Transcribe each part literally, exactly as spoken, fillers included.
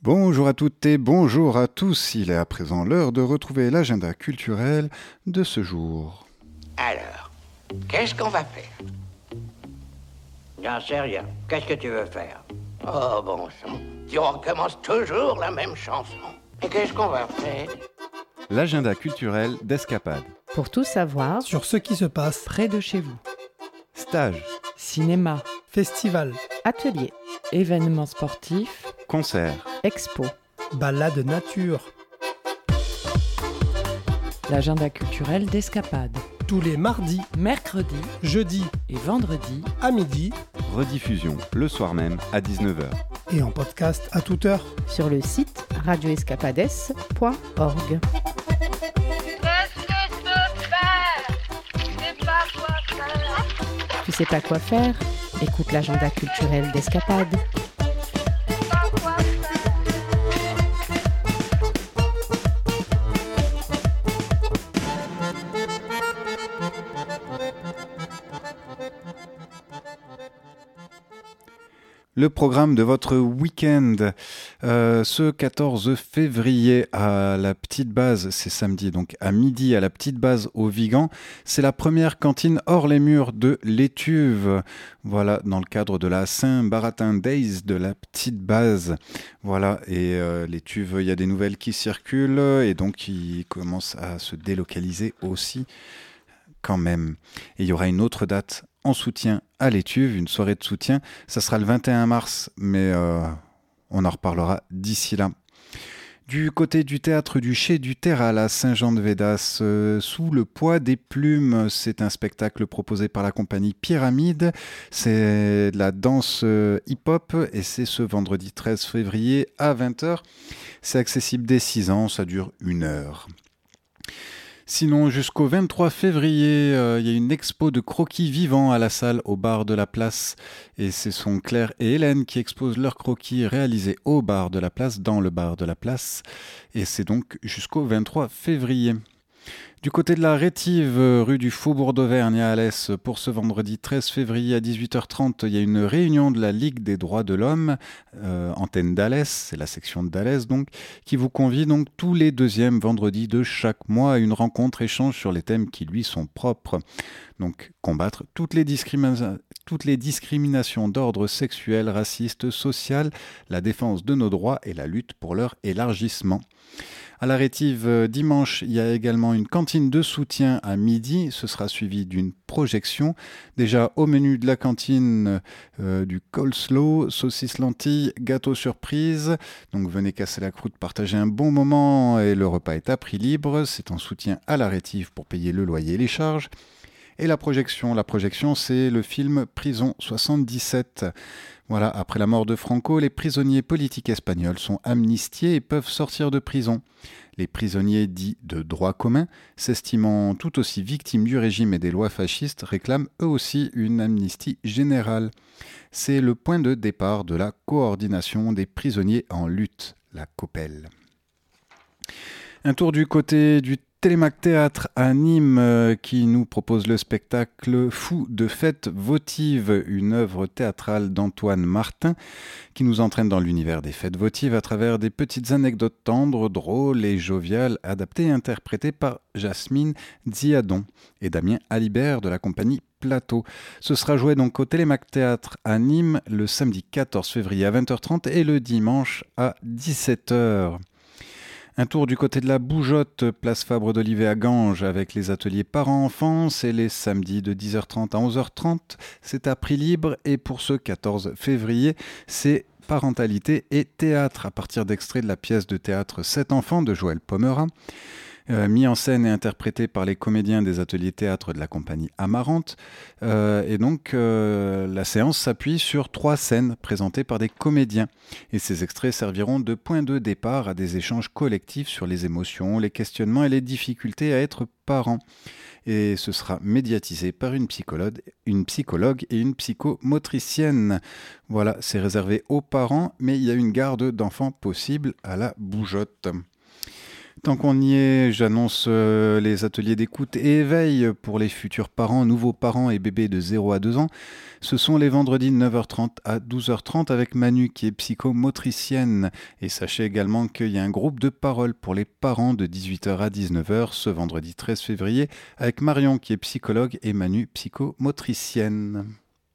Bonjour à toutes et bonjour à tous. Il est à présent l'heure de retrouver l'agenda culturel de ce jour. Alors, qu'est-ce qu'on va faire? J'en sais rien. Qu'est-ce que tu veux faire? Oh bon sang, tu recommences toujours la même chanson. Et qu'est-ce qu'on va faire? L'agenda culturel d'Escapade. Pour tout savoir sur ce qui se passe près de chez vous. Stage, Cinéma, festival, atelier, événements sportifs, concert, expo. balade nature, L'agenda culturel d'Escapade. tous les mardis, Mercredi jeudis et vendredi à midi rediffusion le soir même à dix-neuf heures. et en podcast à toute heure. sur le site radio escapades point org. Qu'est-ce que je peux faire? Je sais pas quoi faire. Tu sais pas quoi faire? Écoute l'agenda culturel d'Escapade. Je sais pas quoi faire. Le programme de votre week-end, euh, ce quatorze février à la Petite Base, c'est samedi, donc à midi à la Petite Base au Vigan, c'est la première cantine hors les murs de l'Étuve. Voilà, dans le cadre de la Saint-Baratin Days de la Petite Base. Voilà, et euh, l'Étuve, il y a des nouvelles qui circulent et donc ils commencent à se délocaliser aussi quand même. Et il y aura une autre date en soutien à l'Étuve, une soirée de soutien. Ça sera le vingt et un mars, mais euh, on en reparlera d'ici là. Du côté du théâtre du Chai du Terral à Saint-Jean-de-Védas, euh, Sous le poids des plumes, c'est un spectacle proposé par la compagnie Pyramide. C'est de la danse euh, hip-hop et c'est ce vendredi treize février à vingt heures. C'est accessible dès six ans, ça dure une heure. Sinon, jusqu'au vingt-trois février, euh, il y a une expo de croquis vivants à la salle au bar de la place. Et ce sont Claire et Hélène qui exposent leurs croquis réalisés au bar de la place, dans le bar de la place. Et c'est donc jusqu'au vingt-trois février. Du côté de la Rétive, rue du Faubourg d'Auvergne à Alès, pour ce vendredi treize février à dix-huit heures trente, il y a une réunion de la Ligue des droits de l'homme, euh, antenne d'Alès, c'est la section d'Alès donc, qui vous convie donc tous les deuxièmes vendredis de chaque mois à une rencontre échange sur les thèmes qui lui sont propres. Donc combattre toutes les, discrimina- toutes les discriminations d'ordre sexuel, raciste, social, la défense de nos droits et la lutte pour leur élargissement. À la Rétive, dimanche, il y a également une cantine de soutien à midi. Ce sera suivi d'une projection. Déjà au menu de la cantine, euh, du coleslaw, saucisses lentilles, gâteau surprise. Donc venez casser la croûte, partager un bon moment et le repas est à prix libre. C'est en soutien à la Rétive pour payer le loyer et les charges. Et la projection, la projection, c'est le film Prison soixante-dix-sept. Voilà, après la mort de Franco, les prisonniers politiques espagnols sont amnistiés et peuvent sortir de prison. Les prisonniers dits de droit commun, s'estimant tout aussi victimes du régime et des lois fascistes, réclament eux aussi une amnistie générale. C'est le point de départ de la coordination des prisonniers en lutte, la COPEL. Un tour du côté du Télémac Théâtre à Nîmes euh, qui nous propose le spectacle Fou de fête votive, une œuvre théâtrale d'Antoine Martin qui nous entraîne dans l'univers des fêtes votives à travers des petites anecdotes tendres, drôles et joviales, adaptées et interprétées par Jasmine Ziadon et Damien Alibert de la compagnie Plateau. Ce sera joué donc au Télémac Théâtre à Nîmes le samedi quatorze février à vingt heures trente et le dimanche à dix-sept heures. Un tour du côté de la Bougeotte, place Fabre d'Olivet à Ganges, avec les ateliers parents-enfants. C'est les samedis de dix heures trente à onze heures trente. C'est à prix libre. Et pour ce quatorze février, c'est parentalité et théâtre, à partir d'extraits de la pièce de théâtre Sept enfants de Joël Pomera. Euh, mis en scène et interprété par les comédiens des ateliers théâtre de la compagnie Amarante. Euh, et donc, euh, la séance s'appuie sur trois scènes présentées par des comédiens. Et ces extraits serviront de point de départ à des échanges collectifs sur les émotions, les questionnements et les difficultés à être parent. Et ce sera médiatisé par une psychologue, une psychologue et une psychomotricienne. Voilà, c'est réservé aux parents, mais il y a une garde d'enfants possible à la Bougeotte. Tant qu'on y est, j'annonce euh, les ateliers d'écoute et éveil pour les futurs parents, nouveaux parents et bébés de zéro à deux ans. Ce sont les vendredis de neuf heures trente à douze heures trente avec Manu qui est psychomotricienne. Et sachez également qu'il y a un groupe de parole pour les parents de dix-huit heures à dix-neuf heures ce vendredi treize février avec Marion qui est psychologue et Manu psychomotricienne.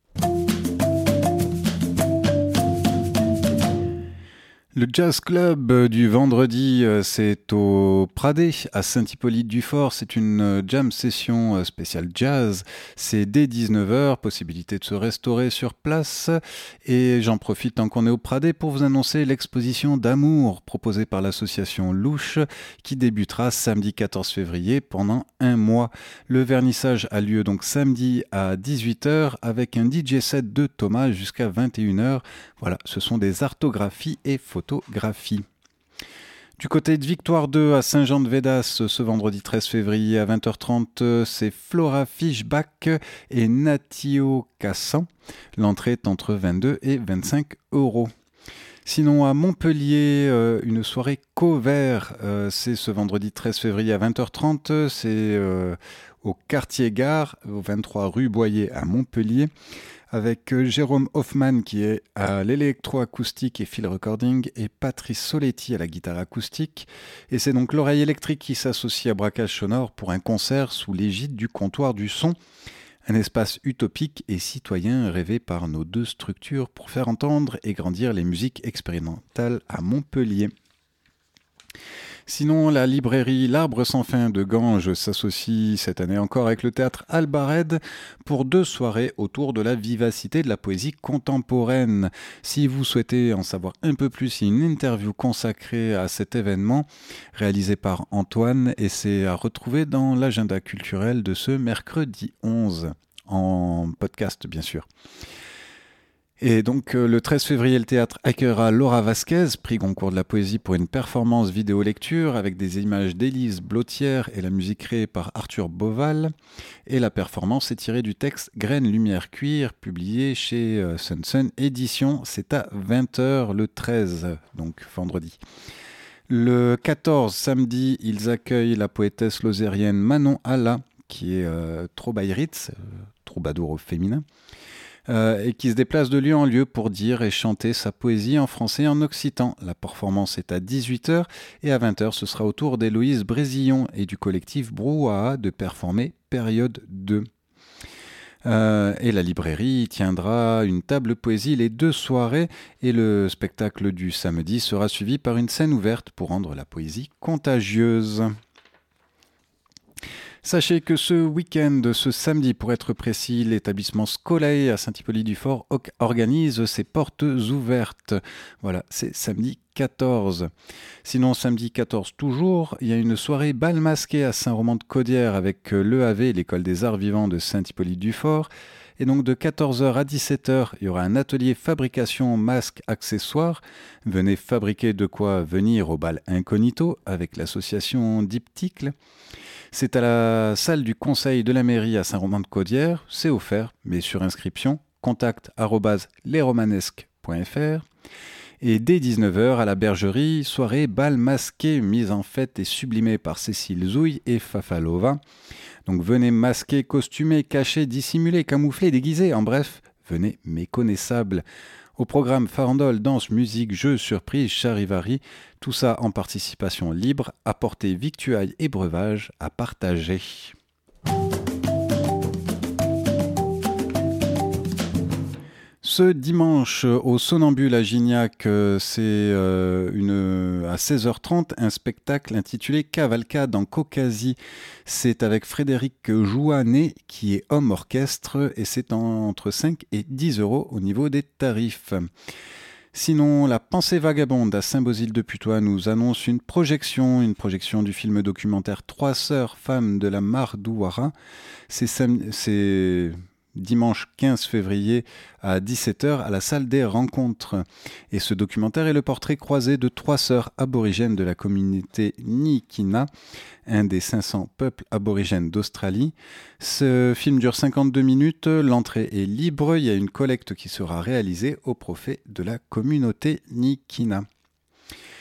Le Jazz Club du vendredi, c'est au Pradé, à Saint-Hippolyte-du-Fort. C'est une jam session spéciale jazz. C'est dès dix-neuf heures, possibilité de se restaurer sur place. Et j'en profite tant qu'on est au Pradé pour vous annoncer l'exposition d'amour proposée par l'association Louche qui débutera samedi quatorze février pendant un mois. Le vernissage a lieu donc samedi à dix-huit heures avec un D J set de Thomas jusqu'à vingt et une heures. Voilà, ce sont des arthographies et photographies. Du côté de Victoire deux à Saint-Jean-de-Védas, ce vendredi treize février à vingt heures trente, c'est Flora Fishback et Natio Cassan. L'entrée est entre vingt-deux et vingt-cinq euros. Sinon, à Montpellier, euh, une soirée cover, euh, c'est ce vendredi treize février à vingt heures trente, c'est euh, au Quartier Gare, au vingt-trois rue Boyer à Montpellier, avec euh, Jérôme Hoffman qui est à l'électroacoustique et field recording et Patrice Soletti à la guitare acoustique. Et c'est donc l'oreille électrique qui s'associe à Braquage Sonore pour un concert sous l'égide du comptoir du son. Un espace utopique et citoyen rêvé par nos deux structures pour faire entendre et grandir les musiques expérimentales à Montpellier. Sinon, la librairie L'Arbre sans fin de Ganges s'associe cette année encore avec le théâtre Albared pour deux soirées autour de la vivacité de la poésie contemporaine. Si vous souhaitez en savoir un peu plus, il y a une interview consacrée à cet événement réalisée par Antoine et c'est à retrouver dans l'agenda culturel de ce mercredi onze, en podcast bien sûr. Et donc euh, le treize février, le théâtre accueillera Laura Vasquez, prix Goncourt de la poésie pour une performance vidéo-lecture avec des images d'Élise Blottière et la musique créée par Arthur Boval. Et la performance est tirée du texte Graines, Lumière, Cuir, publié chez euh, Sun Sun Éditions. C'est à vingt heures le treize, donc vendredi. Le quatorze, samedi, ils accueillent la poétesse lozérienne Manon Alla, qui est euh, Trobaïritz, euh, troubadour au féminin. Euh, et qui se déplace de lieu en lieu pour dire et chanter sa poésie en français et en occitan. La performance est à dix-huit heures et à vingt heures, ce sera au tour d'Héloïse Brésillon et du collectif Brouhaha de performer période deux. Euh, et la librairie tiendra une table poésie les deux soirées et le spectacle du samedi sera suivi par une scène ouverte pour rendre la poésie contagieuse. Sachez que ce week-end, ce samedi pour être précis, l'établissement Scolet à Saint-Hippolyte-du-Fort organise ses portes ouvertes. Voilà, c'est samedi quatorze. Sinon, samedi quatorze toujours, il y a une soirée bal masqué à Saint-Roman-de-Caudière avec l'E A V, l'école des arts vivants de Saint-Hippolyte-du-Fort. Et donc de quatorze heures à dix-sept heures, il y aura un atelier fabrication masques accessoires. Venez fabriquer de quoi venir au bal incognito avec l'association Diptyque. C'est à la salle du conseil de la mairie à Saint-Romain-de-Caudière. C'est offert, mais sur inscription, contact arobase lesromanesques point f r. Et dès dix-neuf heures, à la bergerie, soirée bal masqué, mise en fête et sublimée par Cécile Zouille et Fafalova. Donc venez masquer, costumer, cacher, dissimuler, camoufler, déguiser. En bref, venez méconnaissable. Au programme farandole, danse, musique, jeux, surprises, charivari, tout ça en participation libre, apporter victuailles et breuvages à partager. Ce dimanche, au Somnambule à Gignac, c'est euh, une, à seize heures trente un spectacle intitulé Cavalcade en Caucasie. C'est avec Frédéric Jouanet qui est homme orchestre et c'est en, entre cinq et dix euros au niveau des tarifs. Sinon, la Pensée vagabonde à Saint-Bosile-de-Putois nous annonce une projection, une projection du film documentaire Trois sœurs, femmes de la Mare d'Ouara. C'est... Sam- c'est dimanche quinze février à dix-sept heures à la salle des rencontres. Et ce documentaire est le portrait croisé de trois sœurs aborigènes de la communauté Nikina, un des cinq cents peuples aborigènes d'Australie. Ce film dure cinquante-deux minutes, l'entrée est libre, il y a une collecte qui sera réalisée au profit de la communauté Nikina.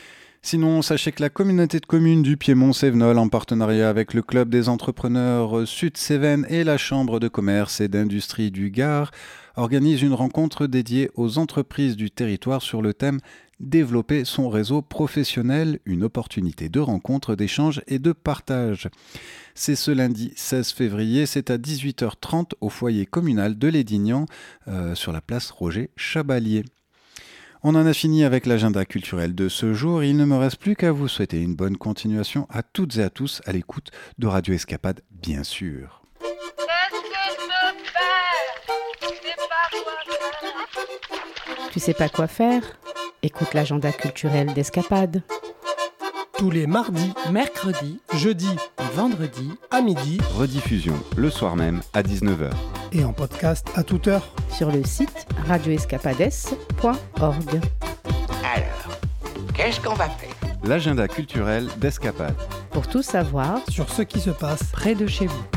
Sinon, sachez que la communauté de communes du Piémont-Cévenol, en partenariat avec le Club des entrepreneurs Sud-Cévennes et la Chambre de commerce et d'industrie du Gard, organise une rencontre dédiée aux entreprises du territoire sur le thème « Développer son réseau professionnel, une opportunité de rencontre, d'échange et de partage ». C'est ce lundi seize février, c'est à dix-huit heures trente au foyer communal de Lédignan, euh, sur la place Roger Chabalier. On en a fini avec l'agenda culturel de ce jour. Il ne me reste plus qu'à vous souhaiter une bonne continuation à toutes et à tous à l'écoute de Radio Escapade, bien sûr. Qu'est-ce que je peux faire? Je sais pas quoi faire. Tu sais pas quoi faire? Écoute l'agenda culturel d'Escapade. Tous les mardis, mercredi jeudis et vendredi à midi Rediffusion le soir même à dix-neuf heures. et en podcast à toute heure. Sur le site radio escapades point org. Alors, qu'est-ce qu'on va faire? L'agenda culturel d'Escapade. Pour tout savoir, Sur ce qui se passe près de chez vous.